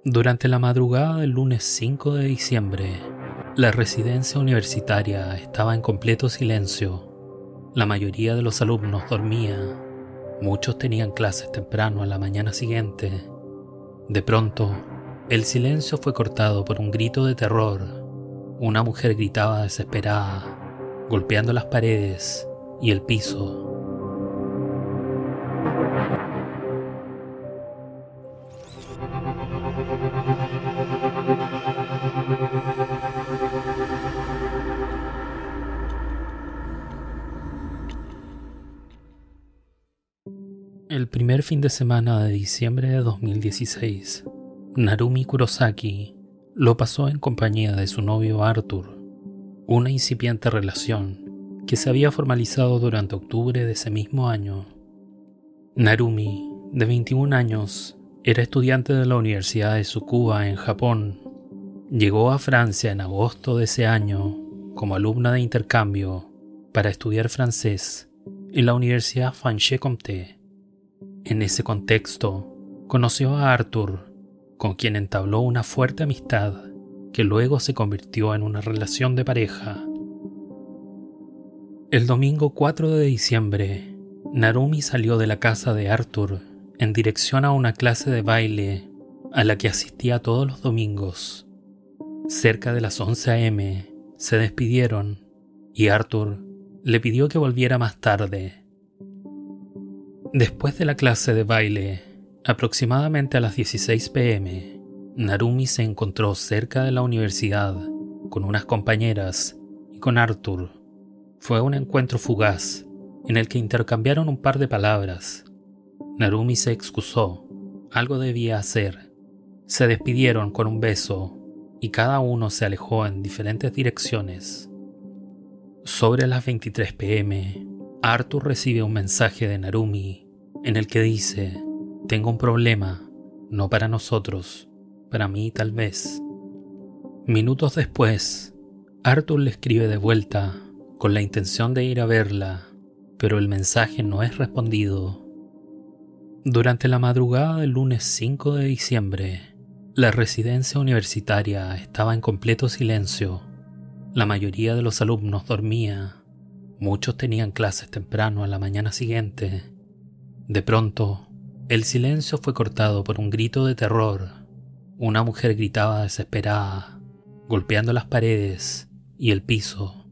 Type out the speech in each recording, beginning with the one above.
Durante la madrugada del lunes 5 de diciembre, la residencia universitaria estaba en completo silencio. La mayoría de los alumnos dormía. Muchos tenían clases temprano a la mañana siguiente. De pronto, el silencio fue cortado por un grito de terror. Una mujer gritaba desesperada, golpeando las paredes y el piso. El primer fin de semana de diciembre de 2016, Narumi Kurosaki lo pasó en compañía de su novio Arthur, una incipiente relación que se había formalizado durante octubre de ese mismo año. Narumi, de 21 años, era estudiante de la Universidad de Tsukuba en Japón. Llegó a Francia en agosto de ese año como alumna de intercambio para estudiar francés en la Universidad Franche-Comté. En ese contexto, conoció a Arthur, con quien entabló una fuerte amistad que luego se convirtió en una relación de pareja. El domingo 4 de diciembre, Narumi salió de la casa de Arthur en dirección a una clase de baile a la que asistía todos los domingos. Cerca de las 11 a.m. se despidieron y Arthur le pidió que volviera más tarde. Después de la clase de baile, aproximadamente a las 16 p.m., Narumi se encontró cerca de la universidad con unas compañeras y con Arthur. Fue un encuentro fugaz en el que intercambiaron un par de palabras. Narumi se excusó, algo debía hacer. Se despidieron con un beso y cada uno se alejó en diferentes direcciones. Sobre las 23 p.m., Arthur recibe un mensaje de Narumi en el que dice: «Tengo un problema, no para nosotros, para mí tal vez». Minutos después, Arthur le escribe de vuelta con la intención de ir a verla, pero el mensaje no es respondido. Durante la madrugada del lunes 5 de diciembre, la residencia universitaria estaba en completo silencio. La mayoría de los alumnos dormía. Muchos tenían clases temprano a la mañana siguiente. De pronto, el silencio fue cortado por un grito de terror. Una mujer gritaba desesperada, golpeando las paredes y el piso.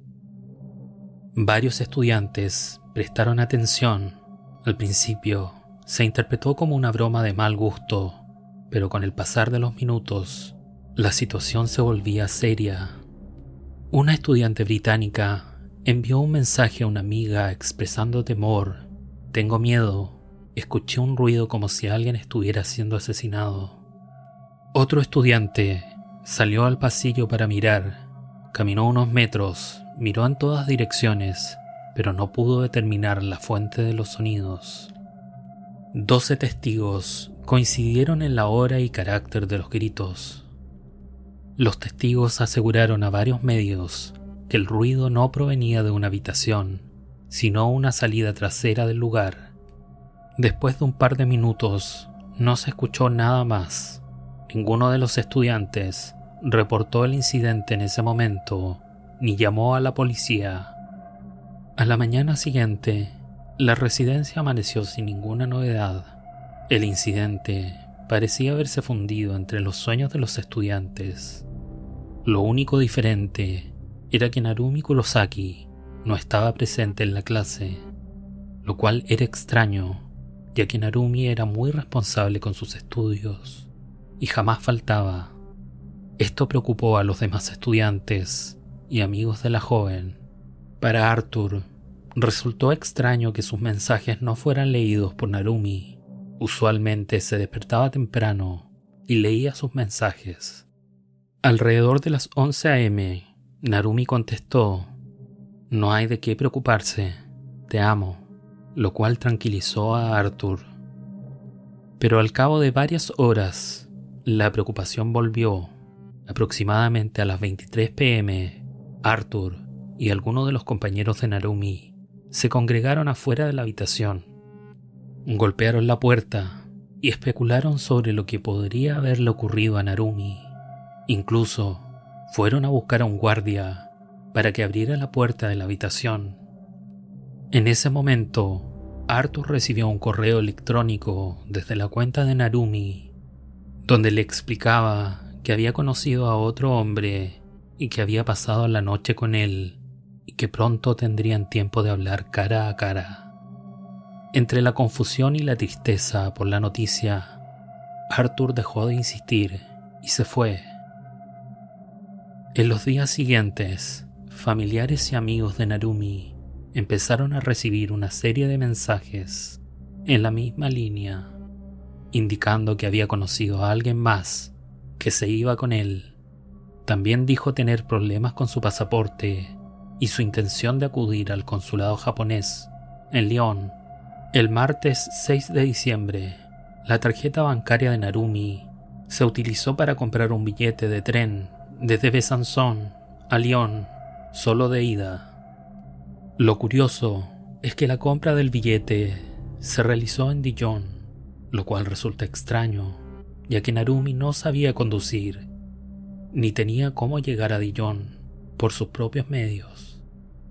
Varios estudiantes prestaron atención. Al principio, se interpretó como una broma de mal gusto, pero con el pasar de los minutos, la situación se volvía seria. Una estudiante británica envió un mensaje a una amiga expresando temor. «Tengo miedo. Escuché un ruido como si alguien estuviera siendo asesinado». Otro estudiante salió al pasillo para mirar. Caminó unos metros, miró en todas direcciones, pero no pudo determinar la fuente de los sonidos. 12 testigos coincidieron en la hora y carácter de los gritos. Los testigos aseguraron a varios medios que el ruido no provenía de una habitación, sino una salida trasera del lugar. Después de un par de minutos, no se escuchó nada más. Ninguno de los estudiantes reportó el incidente en ese momento, ni llamó a la policía. A la mañana siguiente, la residencia amaneció sin ninguna novedad. El incidente parecía haberse fundido entre los sueños de los estudiantes. Lo único diferente era que Narumi Kurosaki no estaba presente en la clase, lo cual era extraño, ya que Narumi era muy responsable con sus estudios y jamás faltaba. Esto preocupó a los demás estudiantes y amigos de la joven. Para Arthur, resultó extraño que sus mensajes no fueran leídos por Narumi. Usualmente se despertaba temprano y leía sus mensajes. Alrededor de las 11 a.m., Narumi contestó: «No hay de qué preocuparse, te amo», lo cual tranquilizó a Arthur. Pero al cabo de varias horas, la preocupación volvió. Aproximadamente a las 23 p.m., Arthur y algunos de los compañeros de Narumi se congregaron afuera de la habitación. Golpearon la puerta, y especularon sobre lo que podría haberle ocurrido a Narumi. Incluso fueron a buscar a un guardia para que abriera la puerta de la habitación. En ese momento, Arthur recibió un correo electrónico desde la cuenta de Narumi, donde le explicaba que había conocido a otro hombre y que había pasado la noche con él y que pronto tendrían tiempo de hablar cara a cara. Entre la confusión y la tristeza por la noticia, Arthur dejó de insistir y se fue. En los días siguientes, familiares y amigos de Narumi empezaron a recibir una serie de mensajes en la misma línea, indicando que había conocido a alguien más que se iba con él. También dijo tener problemas con su pasaporte y su intención de acudir al consulado japonés en Lyon. El martes 6 de diciembre, la tarjeta bancaria de Narumi se utilizó para comprar un billete de tren desde Besançon a Lyon, solo de ida. Lo curioso es que la compra del billete se realizó en Dijon, lo cual resulta extraño, ya que Narumi no sabía conducir, ni tenía cómo llegar a Dijon por sus propios medios.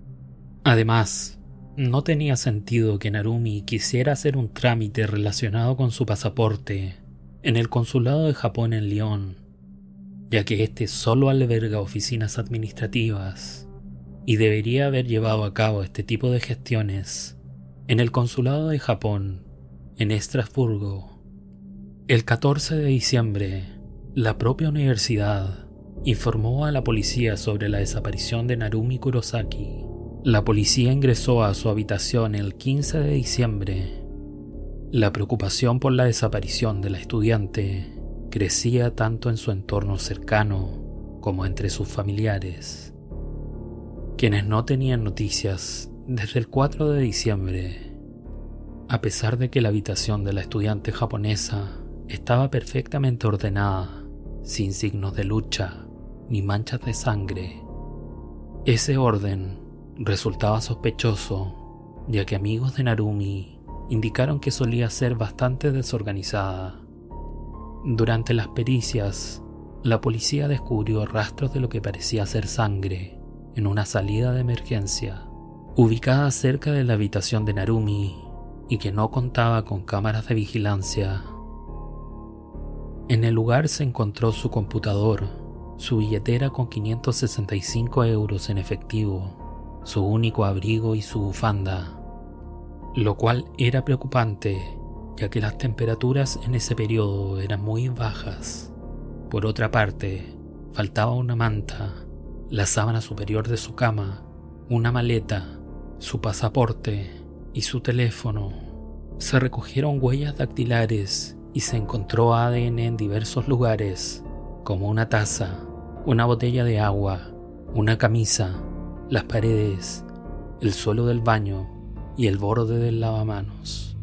Además, no tenía sentido que Narumi quisiera hacer un trámite relacionado con su pasaporte en el consulado de Japón en Lyon, ya que este solo alberga oficinas administrativas y debería haber llevado a cabo este tipo de gestiones en el consulado de Japón en Estrasburgo. El 14 de diciembre, la propia universidad informó a la policía sobre la desaparición de Narumi Kurosaki. La policía ingresó a su habitación el 15 de diciembre. La preocupación por la desaparición de la estudiante crecía tanto en su entorno cercano como entre sus familiares, quienes no tenían noticias desde el 4 de diciembre. A pesar de que la habitación de la estudiante japonesa estaba perfectamente ordenada, sin signos de lucha ni manchas de sangre, ese orden resultaba sospechoso, ya que amigos de Narumi indicaron que solía ser bastante desorganizada. Durante las pericias, la policía descubrió rastros de lo que parecía ser sangre en una salida de emergencia, ubicada cerca de la habitación de Narumi y que no contaba con cámaras de vigilancia. En el lugar se encontró su computador, su billetera con 565 euros en efectivo, su único abrigo y su bufanda, lo cual era preocupante, ya que las temperaturas en ese periodo eran muy bajas. Por otra parte, faltaba una manta, la sábana superior de su cama, una maleta, su pasaporte y su teléfono. Se recogieron huellas dactilares y se encontró ADN en diversos lugares, como una taza, una botella de agua, una camisa, las paredes, el suelo del baño y el borde del lavamanos.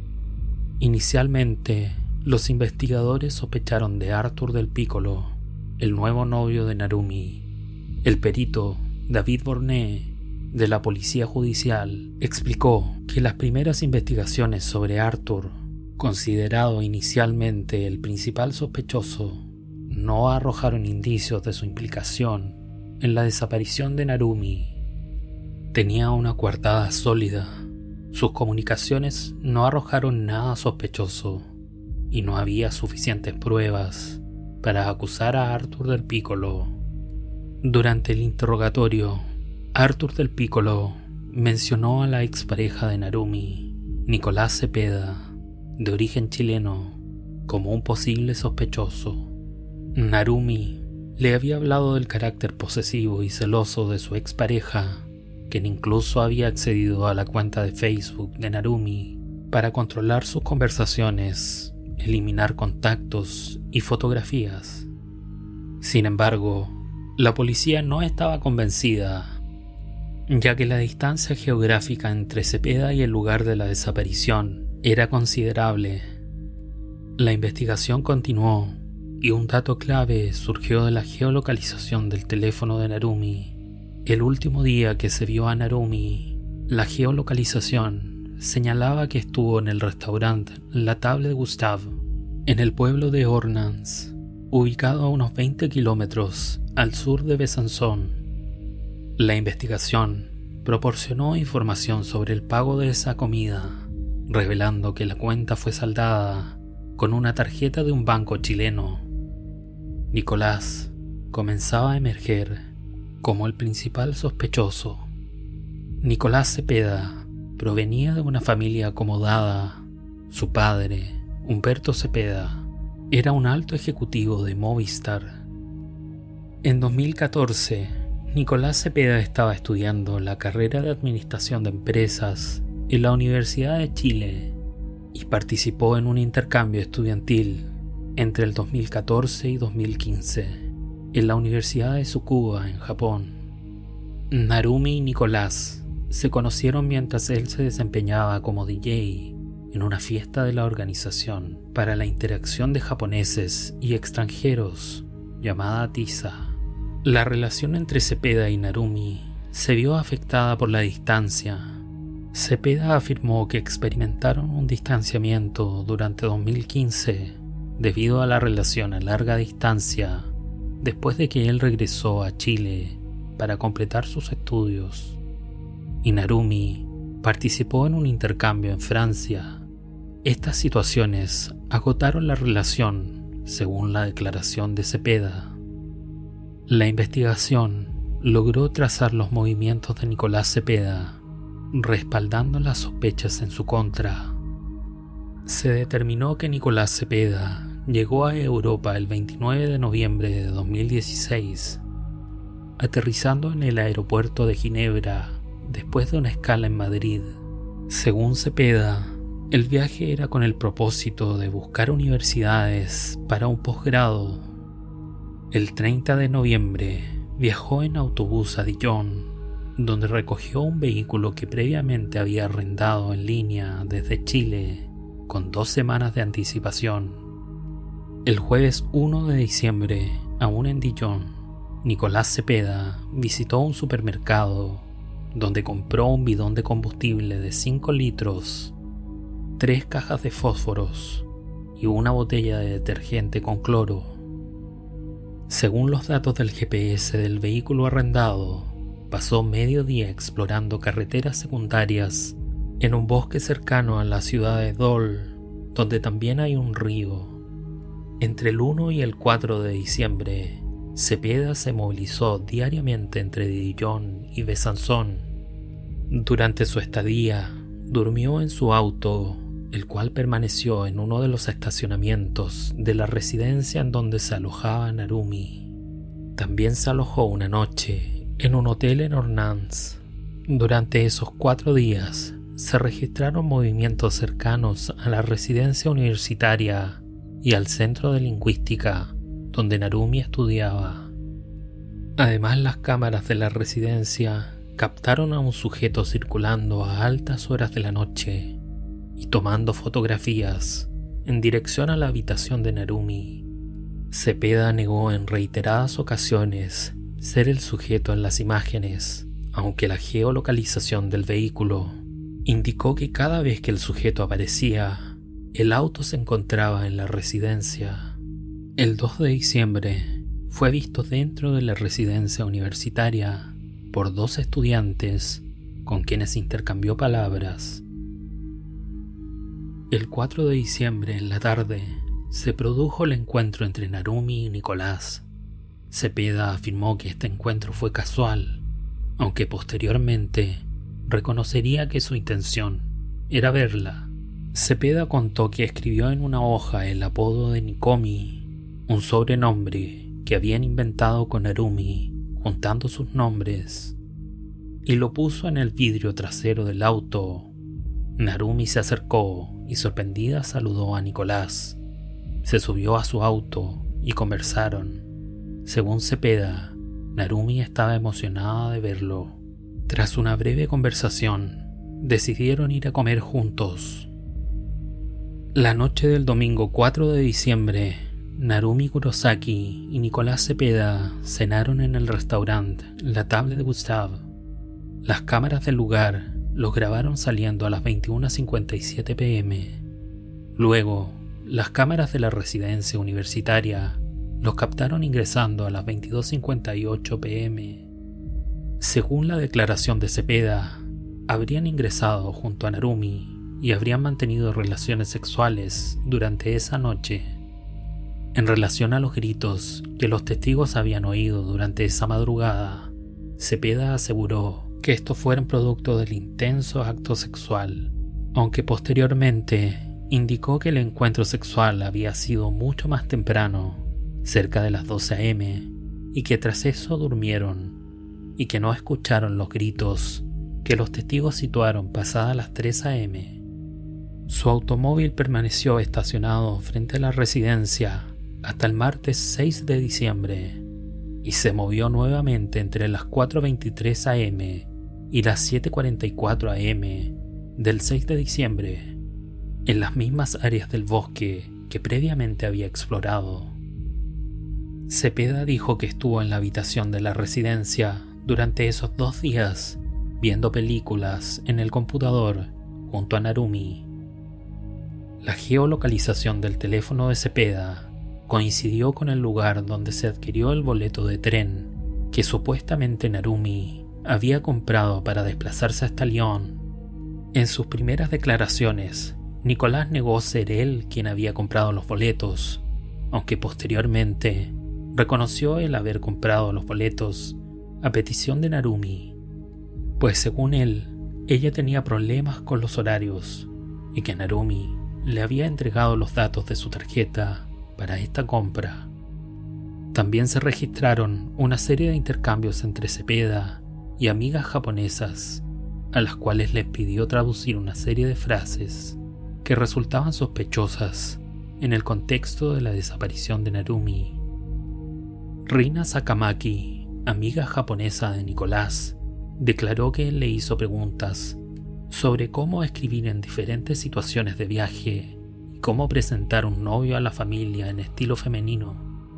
Inicialmente, los investigadores sospecharon de Arthur del Piccolo, el nuevo novio de Narumi. El perito David Bornet, de la policía judicial, explicó que las primeras investigaciones sobre Arthur, considerado inicialmente el principal sospechoso, no arrojaron indicios de su implicación en la desaparición de Narumi. Tenía una coartada sólida. Sus comunicaciones no arrojaron nada sospechoso y no había suficientes pruebas para acusar a Arthur del Piccolo. Durante el interrogatorio, Arthur del Piccolo mencionó a la expareja de Narumi, Nicolás Cepeda, de origen chileno, como un posible sospechoso. Narumi le había hablado del carácter posesivo y celoso de su expareja, quien incluso había accedido a la cuenta de Facebook de Narumi para controlar sus conversaciones, eliminar contactos y fotografías. Sin embargo, la policía no estaba convencida, ya que la distancia geográfica entre Cepeda y el lugar de la desaparición era considerable. La investigación continuó y un dato clave surgió de la geolocalización del teléfono de Narumi. El último día que se vio a Narumi, la geolocalización señalaba que estuvo en el restaurante La Table de Gustave, en el pueblo de Ornans, ubicado a unos 20 kilómetros al sur de Besançon. La investigación proporcionó información sobre el pago de esa comida, revelando que la cuenta fue saldada con una tarjeta de un banco chileno. Nicolás comenzaba a emerger como el principal sospechoso. Nicolás Cepeda provenía de una familia acomodada. Su padre, Humberto Cepeda, era un alto ejecutivo de Movistar. En 2014, Nicolás Cepeda estaba estudiando la carrera de Administración de Empresas en la Universidad de Chile y participó en un intercambio estudiantil entre el 2014 y 2015 en la Universidad de Tsukuba, en Japón. Narumi y Nicolás se conocieron mientras él se desempeñaba como DJ en una fiesta de la Organización para la Interacción de Japoneses y Extranjeros, llamada TISA. La relación entre Cepeda y Narumi se vio afectada por la distancia. Cepeda afirmó que experimentaron un distanciamiento durante 2015 debido a la relación a larga distancia después de que él regresó a Chile para completar sus estudios. Y Narumi participó en un intercambio en Francia. Estas situaciones agotaron la relación, según la declaración de Cepeda. La investigación logró trazar los movimientos de Nicolás Cepeda, respaldando las sospechas en su contra. Se determinó que Nicolás Cepeda llegó a Europa el 29 de noviembre de 2016, aterrizando en el aeropuerto de Ginebra después de una escala en Madrid. Según Cepeda, el viaje era con el propósito de buscar universidades para un posgrado. El 30 de noviembre viajó en autobús a Dijon, donde recogió un vehículo que previamente había arrendado en línea desde Chile con 2 semanas de anticipación. El jueves 1 de diciembre, aún en Dijon, Nicolás Cepeda visitó un supermercado donde compró un bidón de combustible de 5 litros, 3 cajas de fósforos y una botella de detergente con cloro. Según los datos del GPS del vehículo arrendado, pasó medio día explorando carreteras secundarias en un bosque cercano a la ciudad de Dole, donde también hay un río. Entre el 1 y el 4 de diciembre, Cepeda se movilizó diariamente entre Dijon y Besançon. Durante su estadía, durmió en su auto, el cual permaneció en uno de los estacionamientos de la residencia en donde se alojaba Narumi. También se alojó una noche en un hotel en Ornans. Durante esos 4 días, se registraron movimientos cercanos a la residencia universitaria y al centro de lingüística, donde Narumi estudiaba. Además, las cámaras de la residencia captaron a un sujeto circulando a altas horas de la noche y tomando fotografías en dirección a la habitación de Narumi. Cepeda negó en reiteradas ocasiones ser el sujeto en las imágenes, aunque la geolocalización del vehículo indicó que cada vez que el sujeto aparecía, el auto se encontraba en la residencia. El 2 de diciembre fue visto dentro de la residencia universitaria por 2 estudiantes con quienes intercambió palabras. El 4 de diciembre en la tarde se produjo el encuentro entre Narumi y Nicolás. Cepeda afirmó que este encuentro fue casual, aunque posteriormente reconocería que su intención era verla. Cepeda contó que escribió en una hoja el apodo de Nikomi, un sobrenombre que habían inventado con Narumi juntando sus nombres, y lo puso en el vidrio trasero del auto. Narumi se acercó y sorprendida saludó a Nicolás. Se subió a su auto y conversaron. Según Cepeda, Narumi estaba emocionada de verlo. Tras una breve conversación, decidieron ir a comer juntos. La noche del domingo 4 de diciembre, Narumi Kurosaki y Nicolás Cepeda cenaron en el restaurante La Table de Gustave. Las cámaras del lugar los grabaron saliendo a las 21:57 p.m. Luego, las cámaras de la residencia universitaria los captaron ingresando a las 22:58 p.m. Según la declaración de Cepeda, habrían ingresado junto a Narumi y habrían mantenido relaciones sexuales durante esa noche. En relación a los gritos que los testigos habían oído durante esa madrugada, Cepeda aseguró que estos fueron producto del intenso acto sexual, aunque posteriormente indicó que el encuentro sexual había sido mucho más temprano, cerca de las 12 a.m., y que tras eso durmieron, y que no escucharon los gritos que los testigos situaron pasadas las 3 a.m. Su automóvil permaneció estacionado frente a la residencia hasta el martes 6 de diciembre y se movió nuevamente entre las 4:23 a.m. y las 7:44 a.m. del 6 de diciembre, en las mismas áreas del bosque que previamente había explorado. Cepeda dijo que estuvo en la habitación de la residencia durante esos 2 días viendo películas en el computador junto a Narumi. La geolocalización del teléfono de Cepeda coincidió con el lugar donde se adquirió el boleto de tren que supuestamente Narumi había comprado para desplazarse hasta Lyon. En sus primeras declaraciones, Nicolás negó ser él quien había comprado los boletos, aunque posteriormente reconoció el haber comprado los boletos a petición de Narumi, pues según él, ella tenía problemas con los horarios y que Narumi le había entregado los datos de su tarjeta para esta compra. También se registraron una serie de intercambios entre Cepeda y amigas japonesas, a las cuales les pidió traducir una serie de frases que resultaban sospechosas en el contexto de la desaparición de Narumi. Rina Sakamaki, amiga japonesa de Nicolás, declaró que él le hizo preguntas sobre cómo escribir en diferentes situaciones de viaje y cómo presentar un novio a la familia en estilo femenino.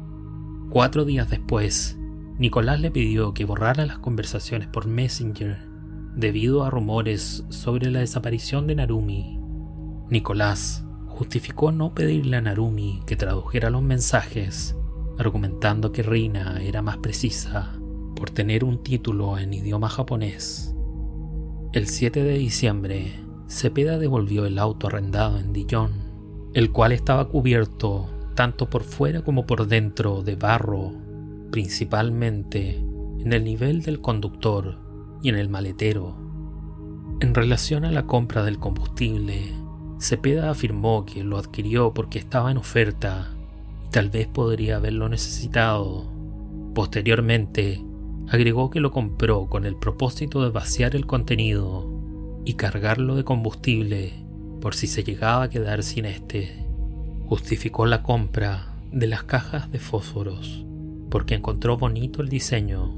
4 días después, Nicolás le pidió que borrara las conversaciones por Messenger debido a rumores sobre la desaparición de Narumi. Nicolás justificó no pedirle a Narumi que tradujera los mensajes, argumentando que Rina era más precisa por tener un título en idioma japonés. El 7 de diciembre, Cepeda devolvió el auto arrendado en Dijon, el cual estaba cubierto tanto por fuera como por dentro de barro, principalmente en el nivel del conductor y en el maletero. En relación a la compra del combustible, Cepeda afirmó que lo adquirió porque estaba en oferta y tal vez podría haberlo necesitado. Posteriormente, agregó que lo compró con el propósito de vaciar el contenido y cargarlo de combustible por si se llegaba a quedar sin este. Justificó la compra de las cajas de fósforos porque encontró bonito el diseño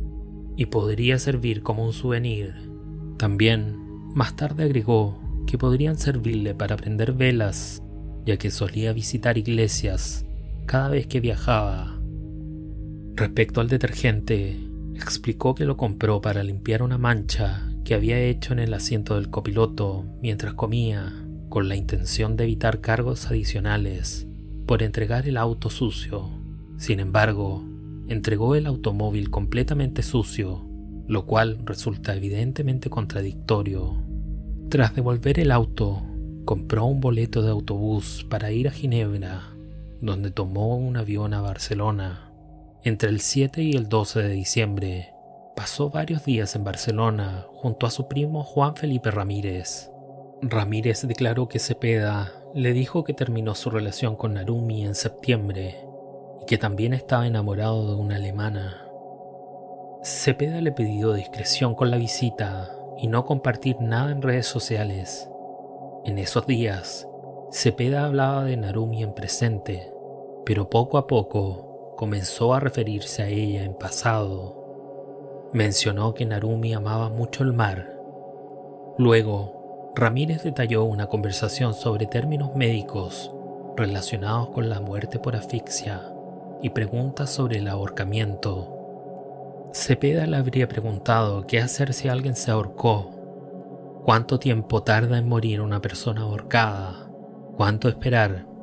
y podría servir como un souvenir. También, más tarde agregó que podrían servirle para prender velas, ya que solía visitar iglesias cada vez que viajaba. Respecto al detergente, explicó que lo compró para limpiar una mancha que había hecho en el asiento del copiloto mientras comía, con la intención de evitar cargos adicionales por entregar el auto sucio. Sin embargo, entregó el automóvil completamente sucio, lo cual resulta evidentemente contradictorio. Tras devolver el auto, compró un boleto de autobús para ir a Ginebra, donde tomó un avión a Barcelona. Entre el 7 y el 12 de diciembre, pasó varios días en Barcelona junto a su primo Juan Felipe Ramírez. Ramírez declaró que Cepeda le dijo que terminó su relación con Narumi en septiembre y que también estaba enamorado de una alemana. Cepeda le pidió discreción con la visita y no compartir nada en redes sociales. En esos días, Cepeda hablaba de Narumi en presente, pero poco a poco comenzó a referirse a ella en pasado. Mencionó que Narumi amaba mucho el mar. Luego, Ramírez detalló una conversación sobre términos médicos relacionados con la muerte por asfixia y preguntas sobre el ahorcamiento. Cepeda le habría preguntado qué hacer si alguien se ahorcó, cuánto tiempo tarda en morir una persona ahorcada, cuánto esperar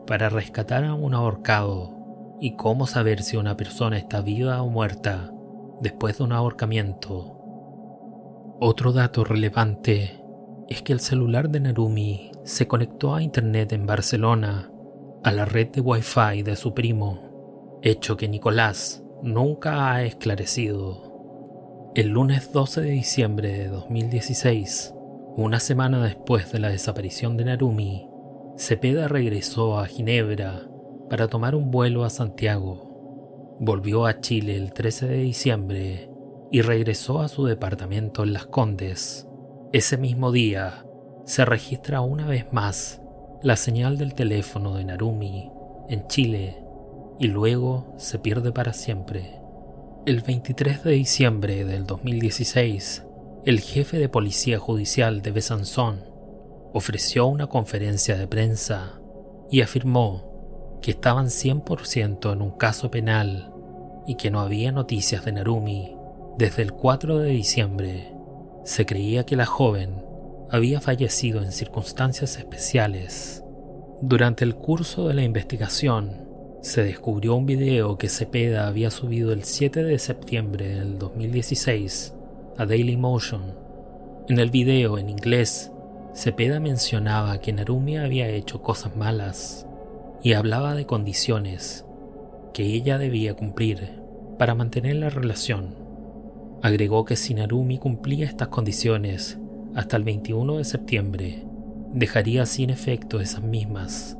para rescatar a un ahorcado y cómo saber si una persona está viva o muerta después de un ahorcamiento. Otro dato relevante es que el celular de Narumi se conectó a internet en Barcelona, a la red de Wi-Fi de su primo, hecho que Nicolás nunca ha esclarecido. El lunes 12 de diciembre de 2016, una semana después de la desaparición de Narumi, Cepeda regresó a Ginebra para tomar un vuelo a Santiago. Volvió a Chile el 13 de diciembre y regresó a su departamento en Las Condes. Ese mismo día se registra una vez más la señal del teléfono de Narumi en Chile y luego se pierde para siempre. El 23 de diciembre del 2016, el jefe de Policía Judicial de Besanzón ofreció una conferencia de prensa y afirmó que estaban 100% en un caso penal y que no había noticias de Narumi desde el 4 de diciembre. Se creía que la joven había fallecido en circunstancias especiales. Durante el curso de la investigación, se descubrió un video que Cepeda había subido el 7 de septiembre del 2016 a Dailymotion. En el video en inglés, Cepeda mencionaba que Narumi había hecho cosas malas y hablaba de condiciones que ella debía cumplir para mantener la relación. Agregó que si Narumi cumplía estas condiciones hasta el 21 de septiembre, dejaría sin efecto esas mismas.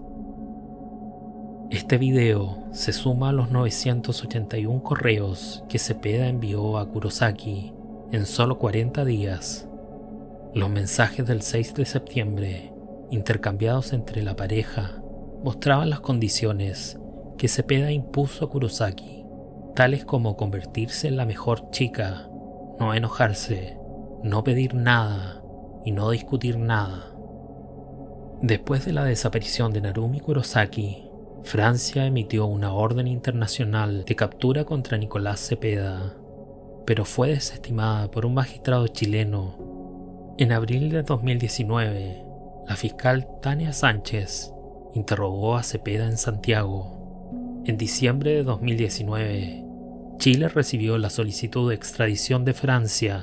Este video se suma a los 981 correos que Cepeda envió a Kurosaki en solo 40 días. Los mensajes del 6 de septiembre, intercambiados entre la pareja, mostraban las condiciones que Cepeda impuso a Kurosaki, tales como convertirse en la mejor chica, no enojarse, no pedir nada y no discutir nada. Después de la desaparición de Narumi Kurosaki, Francia emitió una orden internacional de captura contra Nicolás Cepeda, pero fue desestimada por un magistrado chileno. En abril de 2019, la fiscal Tania Sánchez interrogó a Cepeda en Santiago. En diciembre de 2019, Chile recibió la solicitud de extradición de Francia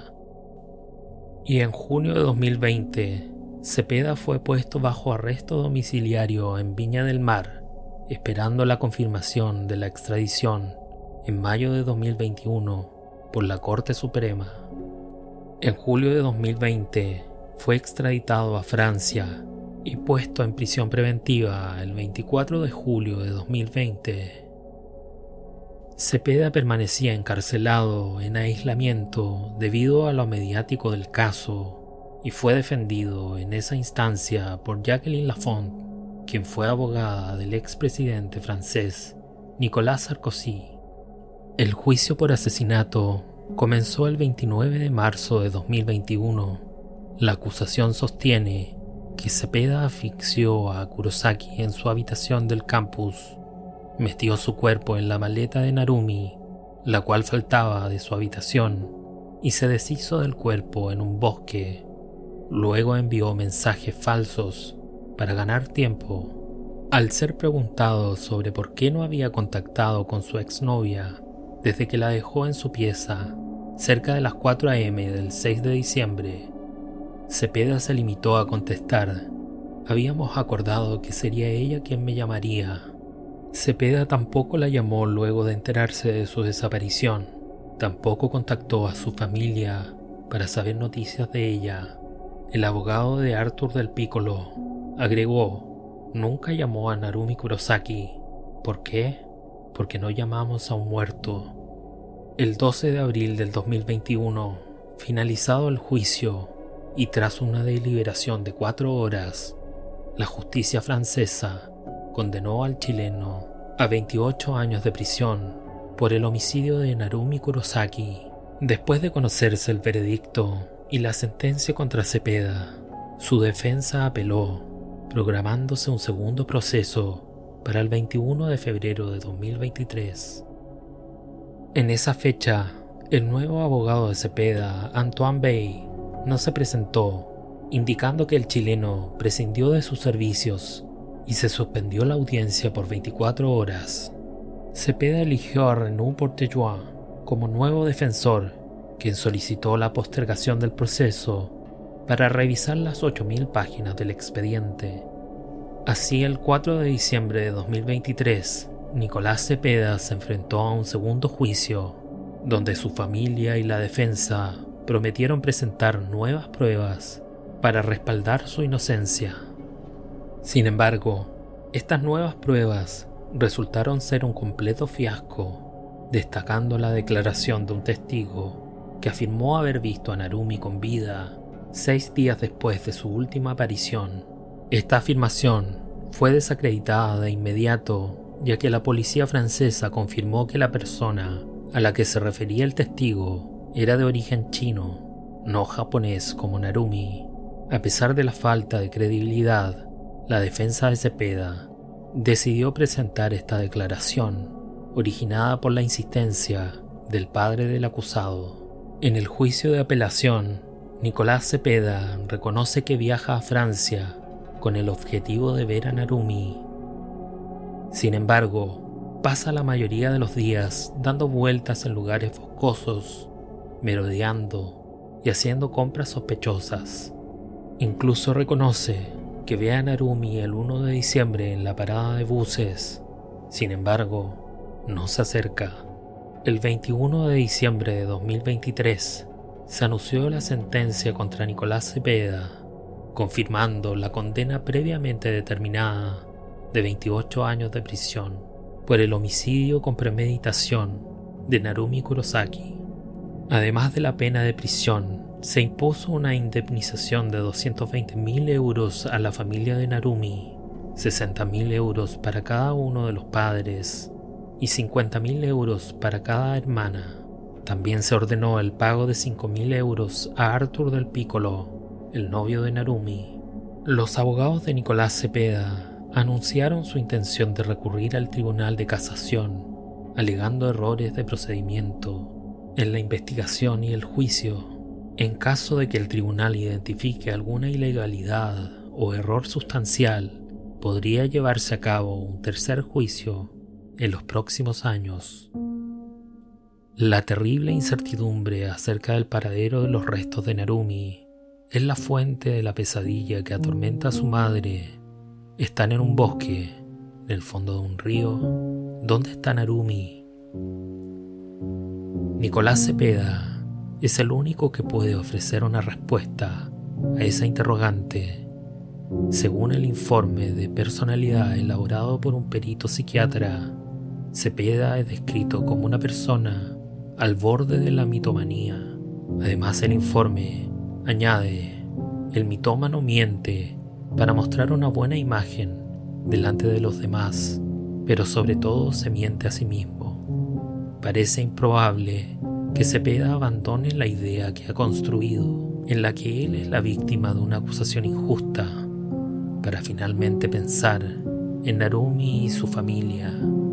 y en junio de 2020, Cepeda fue puesto bajo arresto domiciliario en Viña del Mar, esperando la confirmación de la extradición en mayo de 2021 por la Corte Suprema. En julio de 2020 fue extraditado a Francia y puesto en prisión preventiva el 24 de julio de 2020. Cepeda permanecía encarcelado en aislamiento debido a lo mediático del caso y fue defendido en esa instancia por Jacqueline Lafont, quien fue abogada del expresidente francés Nicolas Sarkozy. El juicio por asesinato comenzó el 29 de marzo de 2021. La acusación sostiene que Cepeda asfixió a Kurosaki en su habitación del campus, metió su cuerpo en la maleta de Narumi, la cual faltaba de su habitación, y se deshizo del cuerpo en un bosque. Luego envió mensajes falsos para ganar tiempo. Al ser preguntado sobre por qué no había contactado con su exnovia desde que la dejó en su pieza cerca de las 4 a.m. del 6 de diciembre, Cepeda se limitó a contestar: habíamos acordado que sería ella quien me llamaría. Cepeda tampoco la llamó luego de enterarse de su desaparición. Tampoco contactó a su familia para saber noticias de ella. El abogado de Arthur del Piccolo agregó: nunca llamó a Narumi Kurosaki. ¿Por qué? Porque no llamamos a un muerto. El 12 de abril del 2021, finalizado el juicio y tras una deliberación de 4 horas, la justicia francesa condenó al chileno a 28 años de prisión por el homicidio de Narumi Kurosaki. Después de conocerse el veredicto y la sentencia contra Cepeda, su defensa apeló, programándose un segundo proceso para el 21 de febrero de 2023. En esa fecha, el nuevo abogado de Cepeda, Antoine Bey, no se presentó, indicando que el chileno prescindió de sus servicios y se suspendió la audiencia por 24 horas. Cepeda eligió a Renaud Portellois como nuevo defensor, quien solicitó la postergación del proceso para revisar las 8.000 páginas del expediente. Así, el 4 de diciembre de 2023, Nicolás Cepeda se enfrentó a un segundo juicio, donde su familia y la defensa prometieron presentar nuevas pruebas para respaldar su inocencia. Sin embargo, estas nuevas pruebas resultaron ser un completo fiasco, destacando la declaración de un testigo que afirmó haber visto a Narumi con vida 6 días después de su última aparición. Esta afirmación fue desacreditada de inmediato, ya que la policía francesa confirmó que la persona a la que se refería el testigo era de origen chino, no japonés como Narumi. A pesar de la falta de credibilidad, la defensa de Cepeda decidió presentar esta declaración, originada por la insistencia del padre del acusado. En el juicio de apelación, Nicolás Cepeda reconoce que viaja a Francia con el objetivo de ver a Narumi. Sin embargo, pasa la mayoría de los días dando vueltas en lugares boscosos, merodeando y haciendo compras sospechosas. Incluso reconoce que ve a Narumi el 1 de diciembre en la parada de buses. Sin embargo, no se acerca. El 21 de diciembre de 2023 se anunció la sentencia contra Nicolás Cepeda, confirmando la condena previamente determinada de 28 años de prisión por el homicidio con premeditación de Narumi Kurosaki. Además de la pena de prisión, se impuso una indemnización de 220.000 euros a la familia de Narumi, 60.000 euros para cada uno de los padres y 50.000 euros para cada hermana. También se ordenó el pago de 5.000 euros a Arthur del Piccolo, el novio de Narumi. Los abogados de Nicolás Cepeda anunciaron su intención de recurrir al Tribunal de Casación, alegando errores de procedimiento en la investigación y el juicio. En caso de que el tribunal identifique alguna ilegalidad o error sustancial, podría llevarse a cabo un tercer juicio en los próximos años. La terrible incertidumbre acerca del paradero de los restos de Narumi es la fuente de la pesadilla que atormenta a su madre. Están en un bosque, en el fondo de un río. ¿Dónde está Narumi? Nicolás Cepeda es el único que puede ofrecer una respuesta a esa interrogante. Según el informe de personalidad elaborado por un perito psiquiatra, Cepeda es descrito como una persona al borde de la mitomanía. Además, el informe añade: el mitómano miente para mostrar una buena imagen delante de los demás, pero sobre todo se miente a sí mismo. Parece improbable que Cepeda abandone la idea que ha construido, en la que él es la víctima de una acusación injusta, para finalmente pensar en Narumi y su familia.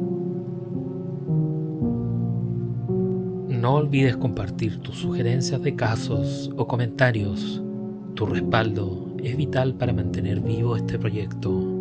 No olvides compartir tus sugerencias de casos o comentarios. Tu respaldo es vital para mantener vivo este proyecto.